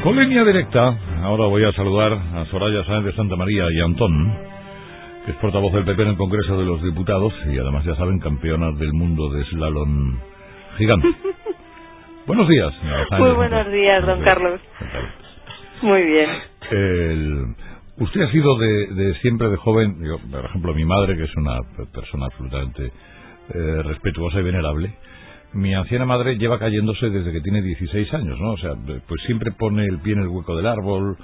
Con línea directa, ahora voy a saludar a Soraya Sáenz de Santa María y Antón, que es portavoz del PP en el Congreso de los Diputados y además, ya saben, campeona del mundo de slalom gigante. Buenos días, señora Sáenz. Muy buenos días, don Carlos. Muy bien. Usted ha sido de siempre de joven, por ejemplo, mi madre, que es una persona absolutamente respetuosa y venerable. Mi anciana madre lleva cayéndose desde que tiene 16 años, ¿no? O sea, pues siempre pone el pie en el hueco del árbol,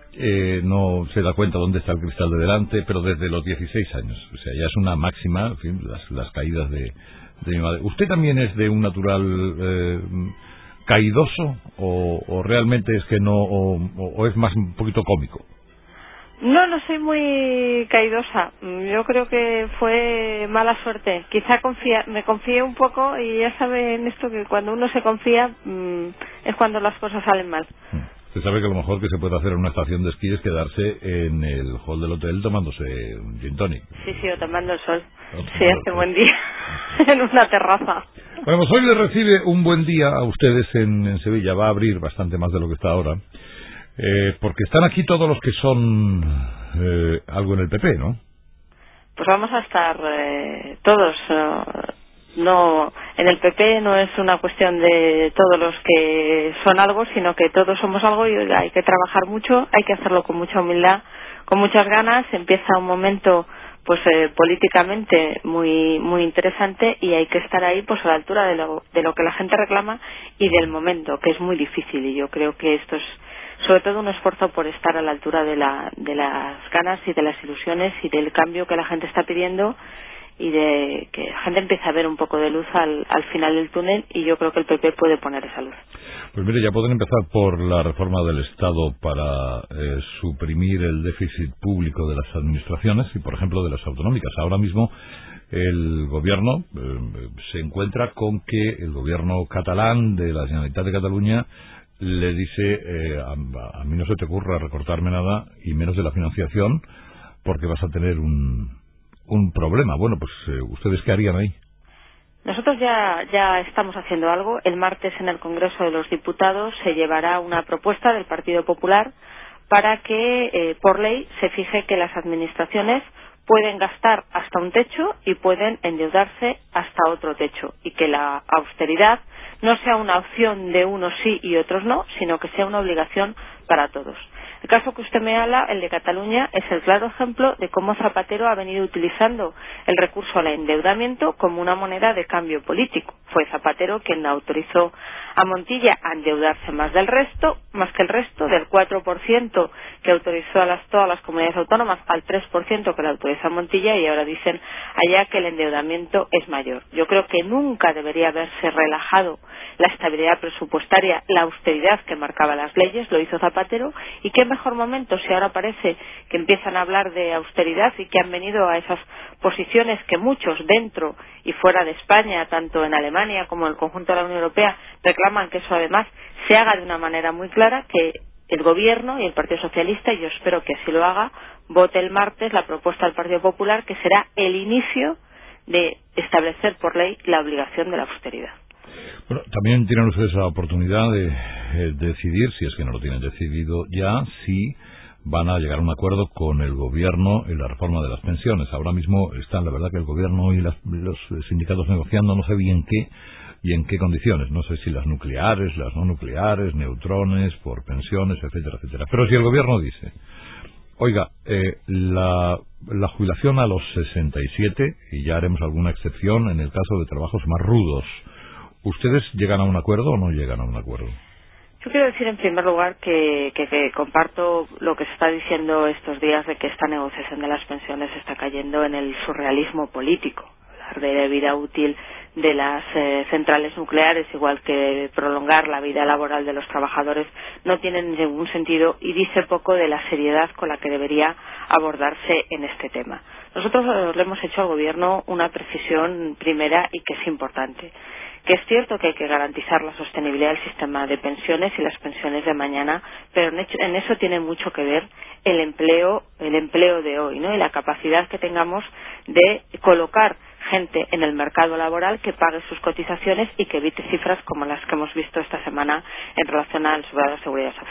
no se da cuenta dónde está el cristal de delante, pero desde los 16 años. O sea, ya es una máxima, en fin, las caídas de mi madre. ¿Usted también es de un natural caídoso o realmente es que no, o es más un poquito cómico? No soy muy caidosa. Yo creo que fue mala suerte. Quizá me confié un poco y ya saben esto que cuando uno se confía es cuando las cosas salen mal. Usted sabe que lo mejor que se puede hacer en una estación de esquí es quedarse en el hall del hotel tomándose un gin tonic. Sí, o tomando el sol. Sí, hace buen día en una terraza. Bueno, pues hoy le recibe un buen día a ustedes en Sevilla. Va a abrir bastante más de lo que está ahora. Porque están aquí todos los que son algo en el PP, ¿no? Pues vamos a estar todos. No, en el PP no es una cuestión de todos los que son algo, sino que todos somos algo y hay que trabajar mucho, hay que hacerlo con mucha humildad, con muchas ganas. Empieza un momento pues políticamente muy interesante y hay que estar ahí pues a la altura de lo que la gente reclama y del momento, que es muy difícil, y yo creo que esto es sobre todo un esfuerzo por estar a la altura de las ganas y de las ilusiones y del cambio que la gente está pidiendo y de que la gente empiece a ver un poco de luz al final del túnel, y yo creo que el PP puede poner esa luz. Pues mire, ya pueden empezar por la reforma del Estado para suprimir el déficit público de las administraciones y, por ejemplo, de las autonómicas. Ahora mismo el gobierno se encuentra con que el gobierno catalán de la Generalitat de Cataluña le dice a mí no se te ocurra recortarme nada y menos de la financiación porque vas a tener un problema. Bueno, pues ¿ustedes qué harían ahí? Nosotros ya estamos haciendo algo. El martes en el Congreso de los Diputados se llevará una propuesta del Partido Popular para que por ley se fije que las administraciones pueden gastar hasta un techo y pueden endeudarse hasta otro techo, y que la austeridad no sea una opción de unos sí y otros no, sino que sea una obligación para todos. El caso que usted me habla, el de Cataluña, es el claro ejemplo de cómo Zapatero ha venido utilizando el recurso al endeudamiento como una moneda de cambio político. Fue Zapatero quien autorizó a Montilla a endeudarse más que el resto, del 4% que autorizó a todas las comunidades autónomas al 3% que le autorizó a Montilla, y ahora dicen allá que el endeudamiento es mayor. Yo creo que nunca debería haberse relajado la estabilidad presupuestaria, la austeridad que marcaba las leyes, lo hizo Zapatero, y qué mejor momento si ahora parece que empiezan a hablar de austeridad y que han venido a esas posiciones que muchos dentro y fuera de España, tanto en Alemania como en el conjunto de la Unión Europea, reclaman que eso además se haga de una manera muy clara, que el Gobierno y el Partido Socialista, y yo espero que así lo haga, vote el martes la propuesta del Partido Popular, que será el inicio de establecer por ley la obligación de la austeridad. Bueno, también tienen ustedes la oportunidad de decidir, si es que no lo tienen decidido ya, si van a llegar a un acuerdo con el gobierno en la reforma de las pensiones. Ahora mismo están, la verdad, que el gobierno y los sindicatos negociando no sé bien qué y en qué condiciones. No sé si las nucleares, las no nucleares, neutrones, por pensiones, etcétera, etcétera. Pero si el gobierno dice, oiga, la jubilación a los 67, y ya haremos alguna excepción en el caso de trabajos más rudos, ¿ustedes llegan a un acuerdo o no llegan a un acuerdo? Yo quiero decir en primer lugar que comparto lo que se está diciendo estos días de que esta negociación de las pensiones está cayendo en el surrealismo político. Hablar de vida útil de las centrales nucleares, igual que prolongar la vida laboral de los trabajadores, no tiene ningún sentido y dice poco de la seriedad con la que debería abordarse en este tema. Nosotros le hemos hecho al Gobierno una precisión primera y que es importante, que es cierto que hay que garantizar la sostenibilidad del sistema de pensiones y las pensiones de mañana, pero en eso tiene mucho que ver el empleo de hoy, ¿no? Y la capacidad que tengamos de colocar gente en el mercado laboral que pague sus cotizaciones y que evite cifras como las que hemos visto esta semana en relación a la seguridad social.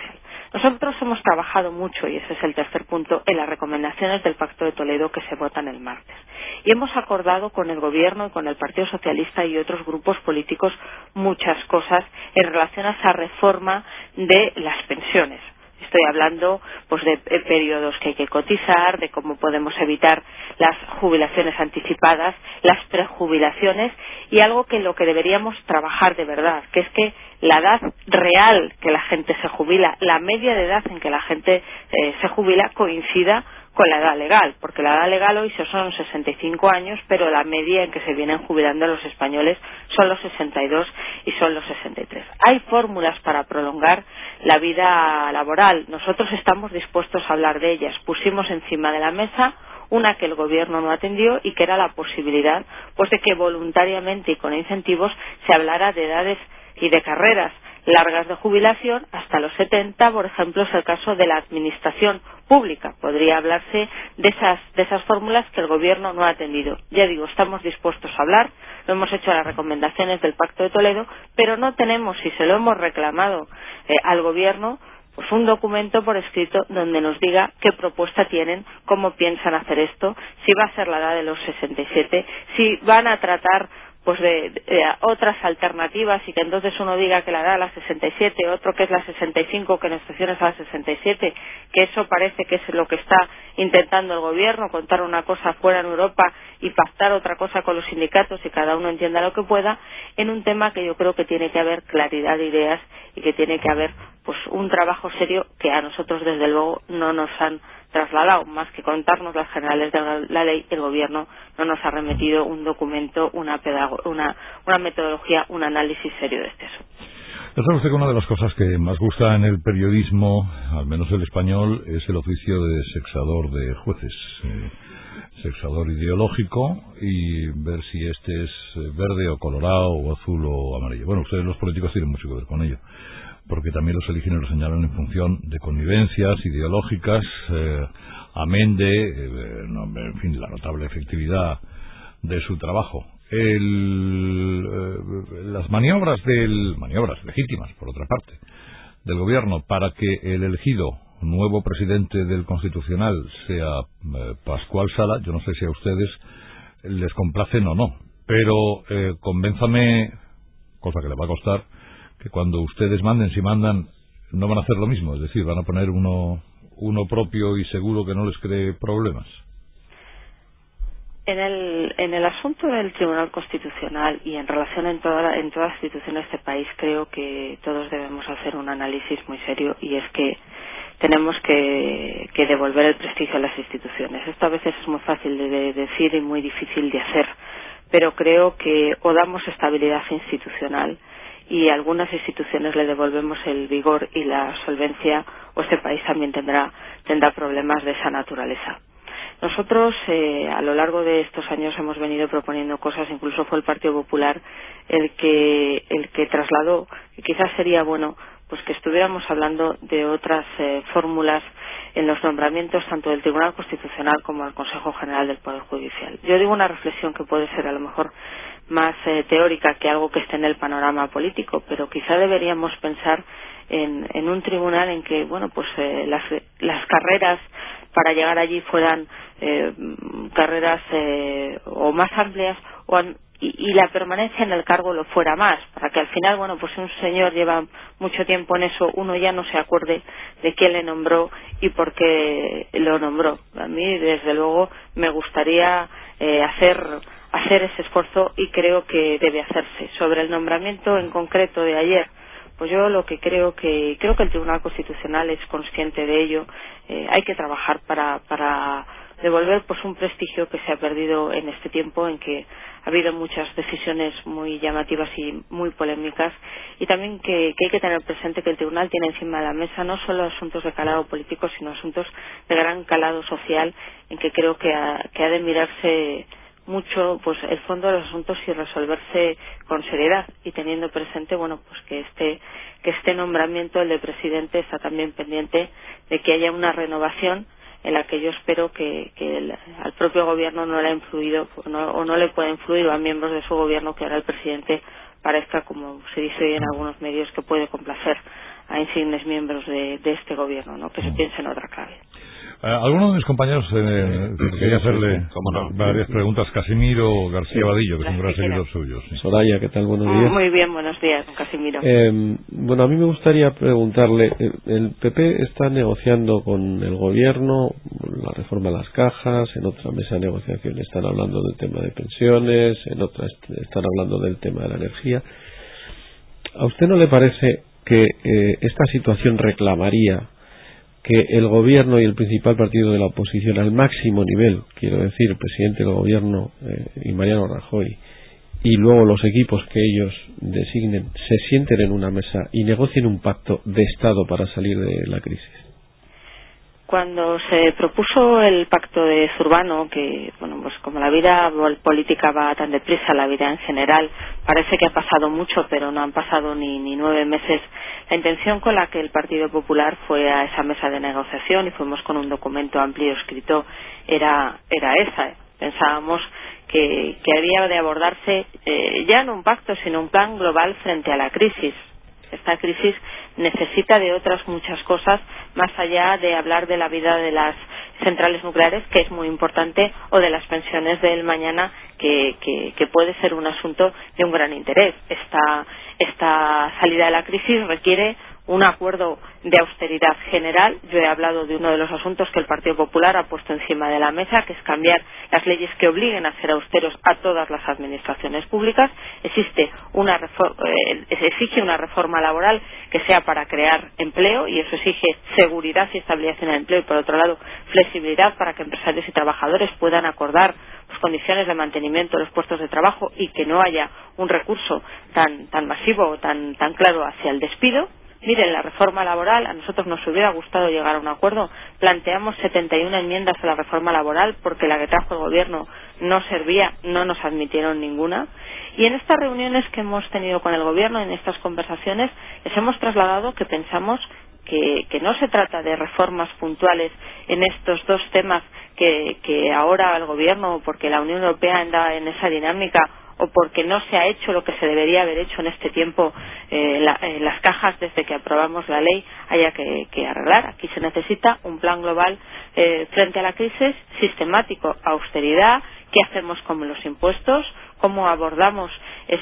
Nosotros hemos trabajado mucho, y ese es el tercer punto, en las recomendaciones del Pacto de Toledo que se votan el martes. Y hemos acordado con el Gobierno y con el Partido Socialista y otros grupos políticos muchas cosas en relación a esa reforma de las pensiones. Estoy hablando pues de periodos que hay que cotizar, de cómo podemos evitar las jubilaciones anticipadas, las prejubilaciones y algo que lo que deberíamos trabajar de verdad, que es que la edad real que la gente se jubila, la media de edad en que la gente se jubila coincida con la edad legal, porque la edad legal hoy son 65 años, pero la media en que se vienen jubilando los españoles son los 62 y son los 63. Hay fórmulas para prolongar la vida laboral. Nosotros estamos dispuestos a hablar de ellas. Pusimos encima de la mesa una que el Gobierno no atendió y que era la posibilidad pues de que voluntariamente y con incentivos se hablara de edades y de carreras largas de jubilación hasta los 70, por ejemplo, es el caso de la administración pública. Podría hablarse de esas fórmulas que el Gobierno no ha atendido. Ya digo, estamos dispuestos a hablar, lo hemos hecho a las recomendaciones del Pacto de Toledo, pero no tenemos, y se lo hemos reclamado al Gobierno, pues un documento por escrito donde nos diga qué propuesta tienen, cómo piensan hacer esto, si va a ser la edad de los 67, si van a tratar pues de otras alternativas y que entonces uno diga que la da a las 67, otro que es la 65, que en estaciones a las 67, que eso parece que es lo que está intentando el Gobierno, contar una cosa fuera en Europa y pactar otra cosa con los sindicatos y cada uno entienda lo que pueda, en un tema que yo creo que tiene que haber claridad de ideas y que tiene que haber pues un trabajo serio que a nosotros desde luego no nos han trasladado, más que contarnos las generales de la ley. El Gobierno no nos ha remitido un documento, una metodología, un análisis serio de este asunto. Ya sabe usted que una de las cosas que más gusta en el periodismo, al menos el español, es el oficio de sexador de jueces, sexador ideológico, y ver si este es verde o colorado o azul o amarillo. Bueno, ustedes los políticos tienen mucho que ver con ello, porque también los eligen y los señalan en función de connivencias ideológicas, amén de, en fin, la notable efectividad de su trabajo. Las maniobras legítimas, por otra parte, del Gobierno para que el elegido nuevo presidente del Constitucional sea Pascual Sala, yo no sé si a ustedes les complacen o no, pero convénzame, cosa que le va a costar, que cuando ustedes manden, si mandan, no van a hacer lo mismo, es decir, van a poner uno propio y seguro que no les cree problemas. En el asunto del Tribunal Constitucional y en relación en todas las instituciones de este país, creo que todos debemos hacer un análisis muy serio, y es que tenemos que devolver el prestigio a las instituciones. Esto a veces es muy fácil de decir y muy difícil de hacer, pero creo que o damos estabilidad institucional y a algunas instituciones le devolvemos el vigor y la solvencia, o este país también tendrá problemas de esa naturaleza. Nosotros a lo largo de estos años hemos venido proponiendo cosas, incluso fue el Partido Popular el que trasladó, y quizás sería bueno pues que estuviéramos hablando de otras fórmulas en los nombramientos tanto del Tribunal Constitucional como del Consejo General del Poder Judicial. Yo digo una reflexión que puede ser a lo mejor más teórica que algo que esté en el panorama político, pero quizá deberíamos pensar en un tribunal en que las carreras para llegar allí fueran carreras o más amplias y la permanencia en el cargo lo fuera más, para que al final, si un señor lleva mucho tiempo en eso, uno ya no se acuerde de quién le nombró y por qué lo nombró. A mí, desde luego, me gustaría hacer ese esfuerzo, y creo que debe hacerse. Sobre el nombramiento en concreto de ayer, pues yo lo que creo que el Tribunal Constitucional es consciente de ello. Hay que trabajar para devolver un prestigio que se ha perdido en este tiempo en que ha habido muchas decisiones muy llamativas y muy polémicas, y también que hay que tener presente que el Tribunal tiene encima de la mesa no solo asuntos de calado político, sino asuntos de gran calado social, en que creo que ha de mirarse mucho el fondo de los asuntos y resolverse con seriedad, y teniendo presente que este nombramiento, el de presidente, está también pendiente de que haya una renovación en la que yo espero que al propio Gobierno no le ha influido o no le puede influir, o a miembros de su Gobierno, que ahora el presidente parezca, como se dice hoy en algunos medios, que puede complacer insignes miembros de este gobierno, ¿no? Que se piense en otra clave. Algunos de mis compañeros quería hacerle varias preguntas. Casimiro García Vadillo, que es un gran seguidor suyo. Sí. Soraya, ¿qué tal? Buenos días. Muy bien, buenos días, don Casimiro. Bueno, a mí me gustaría preguntarle, el PP está negociando con el gobierno la reforma de las cajas, en otra mesa de negociación están hablando del tema de pensiones, en otra están hablando del tema de la energía. ¿A usted no le parece que esta situación reclamaría que el gobierno y el principal partido de la oposición al máximo nivel, quiero decir, el presidente del gobierno y Mariano Rajoy, y luego los equipos que ellos designen, se sienten en una mesa y negocien un pacto de Estado para salir de la crisis? Cuando se propuso el pacto de Zurbano, que bueno, pues como la vida política va tan deprisa, la vida en general, parece que ha pasado mucho, pero no han pasado ni 9 meses. La intención con la que el Partido Popular fue a esa mesa de negociación y fuimos con un documento amplio escrito era esa. Pensábamos que había de abordarse ya no un pacto, sino un plan global frente a la crisis. Esta crisis necesita de otras muchas cosas, más allá de hablar de la vida de las centrales nucleares, que es muy importante, o de las pensiones del mañana, que puede ser un asunto de un gran interés. Esta salida de la crisis requiere un acuerdo de austeridad general. Yo he hablado de uno de los asuntos que el Partido Popular ha puesto encima de la mesa, que es cambiar las leyes que obliguen a ser austeros a todas las administraciones públicas. Exige una reforma laboral que sea para crear empleo, y eso exige seguridad y estabilidad en el empleo, y por otro lado flexibilidad para que empresarios y trabajadores puedan acordar las condiciones de mantenimiento de los puestos de trabajo y que no haya un recurso tan masivo o tan claro hacia el despido. Miren, la reforma laboral, a nosotros nos hubiera gustado llegar a un acuerdo. Planteamos 71 enmiendas a la reforma laboral porque la que trajo el gobierno no servía, no nos admitieron ninguna. Y en estas reuniones que hemos tenido con el gobierno, en estas conversaciones, les hemos trasladado que pensamos que no se trata de reformas puntuales en estos dos temas que ahora el gobierno, porque la Unión Europea anda en esa dinámica, o porque no se ha hecho lo que se debería haber hecho en este tiempo, las cajas desde que aprobamos la ley haya que arreglar. Aquí se necesita un plan global frente a la crisis, sistemático, austeridad, qué hacemos con los impuestos, cómo abordamos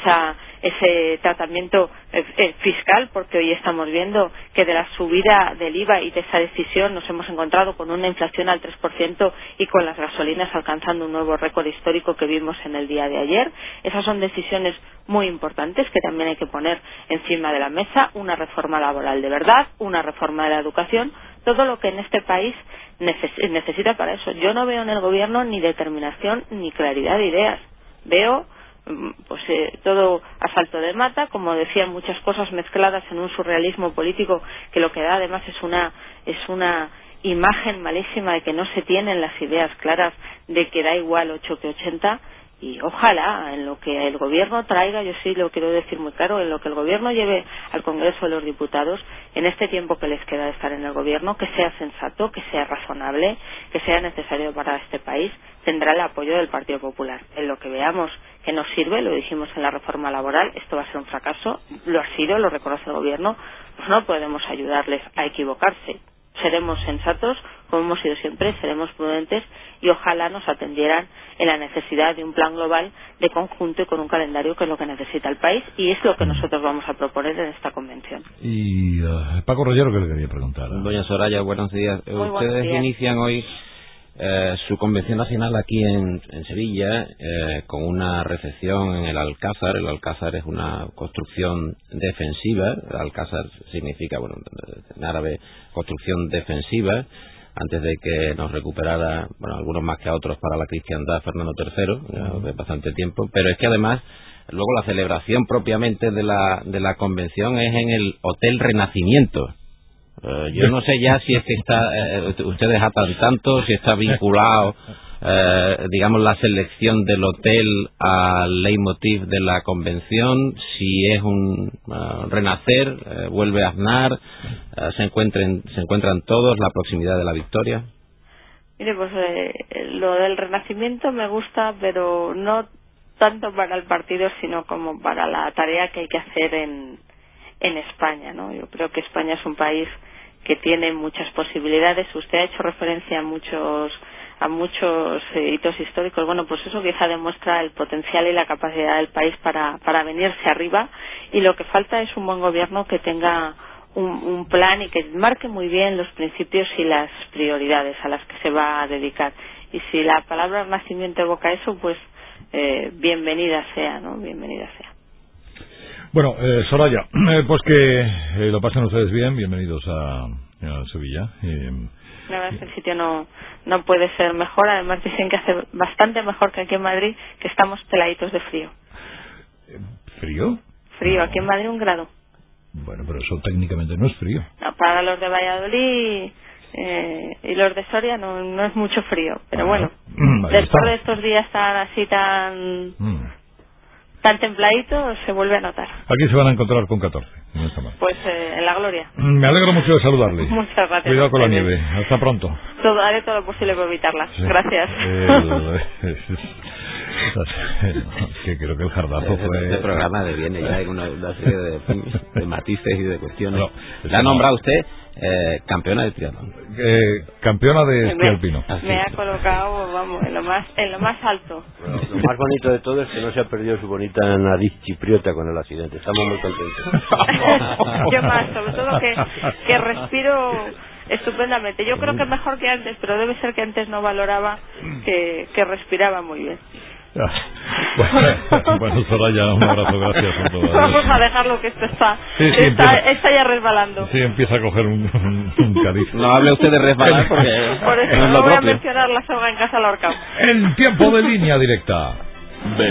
ese tratamiento fiscal, porque hoy estamos viendo que de la subida del IVA y de esa decisión nos hemos encontrado con una inflación al 3% y con las gasolinas alcanzando un nuevo récord histórico que vimos en el día de ayer. Esas son decisiones muy importantes que también hay que poner encima de la mesa. Una reforma laboral de verdad, una reforma de la educación, todo lo que en este país necesita para eso. Yo no veo en el gobierno ni determinación ni claridad de ideas. Veo todo a salto de mata, como decían, muchas cosas mezcladas en un surrealismo político que lo que da además es una imagen malísima de que no se tienen las ideas claras, de que da igual 8 que 80. Y ojalá en lo que el gobierno traiga, yo sí lo quiero decir muy claro, en lo que el gobierno lleve al Congreso de los Diputados en este tiempo que les queda de estar en el gobierno, que sea sensato, que sea razonable, que sea necesario para este país, tendrá el apoyo del Partido Popular. En lo que veamos que nos sirve, lo dijimos en la reforma laboral, esto va a ser un fracaso, lo ha sido, lo reconoce el gobierno, pues no podemos ayudarles a equivocarse. Seremos sensatos, como hemos sido siempre, seremos prudentes y ojalá nos atendieran en la necesidad de un plan global de conjunto y con un calendario, que es lo que necesita el país, y es lo que nosotros vamos a proponer en esta convención. Y Paco Rollero, ¿qué le quería preguntar? Doña Soraya, buenos días. Muy buenos Ustedes días. Inician hoy su convención nacional aquí en Sevilla con una recepción en el Alcázar. El Alcázar es una construcción defensiva. El Alcázar significa, bueno, en árabe, construcción defensiva, antes de que nos recuperara, bueno, algunos más que a otros para la cristiandad, Fernando III, de bastante tiempo. Pero es que además luego la celebración propiamente de la convención es en el Hotel Renacimiento. Yo no sé ya si es que ustedes atan tanto, si está vinculado, digamos, la selección del hotel al leitmotiv de la convención, si es un renacer, vuelve a Aznar, se encuentran todos, la proximidad de la victoria. Mire, pues lo del Renacimiento me gusta, pero no tanto para el partido, sino como para la tarea que hay que hacer en en España, ¿no? Yo creo que España es un país que tiene muchas posibilidades. Usted ha hecho referencia a muchos hitos históricos. Bueno, pues eso quizá demuestra el potencial y la capacidad del país para venirse arriba, y lo que falta es un buen gobierno que tenga un plan y que marque muy bien los principios y las prioridades a las que se va a dedicar. Y si la palabra renacimiento evoca eso, pues bienvenida sea, ¿no? Bienvenida sea. Bueno, Soraya, pues que lo pasen ustedes bien. Bienvenidos a Sevilla. La verdad es que el sitio no puede ser mejor. Además dicen que hace bastante mejor que aquí en Madrid, que estamos peladitos de frío. ¿Frío? Frío, No. aquí en Madrid 1 grado. Bueno, pero eso técnicamente no es frío. No, para los de Valladolid y los de Soria no es mucho frío. Pero bueno, después de estos días tan templaditos, se vuelve a notar. Aquí se van a encontrar con 14. No está mal. Pues en la gloria. Me alegro mucho de saludarle. Muchas gracias. Cuidado con la nieve. Hasta pronto. Haré todo lo posible por evitarla. Sí. Gracias. Que creo que el jardazo fue... Este programa deviene ya en una serie de matices y de cuestiones. No, la ha nombrado usted campeona de triatlón. Campeona de esquí alpino. Me ha colocado, vamos, en lo más alto. Bueno, lo más bonito de todo es que no se ha perdido su bonita nariz chipriota con el accidente. Estamos muy contentos. Yo más, sobre todo que respiro estupendamente. Yo creo que mejor que antes, pero debe ser que antes no valoraba que respiraba muy bien. Bueno, Soraya, un abrazo, gracias por todo. Vamos a dejarlo, que esto está ya resbalando. Sí, empieza a coger un cariz. No hable usted de resbalar porque por eso no es no lo voy a propio. mencionar la soga en casa al ahorcado. En tiempo de línea directa.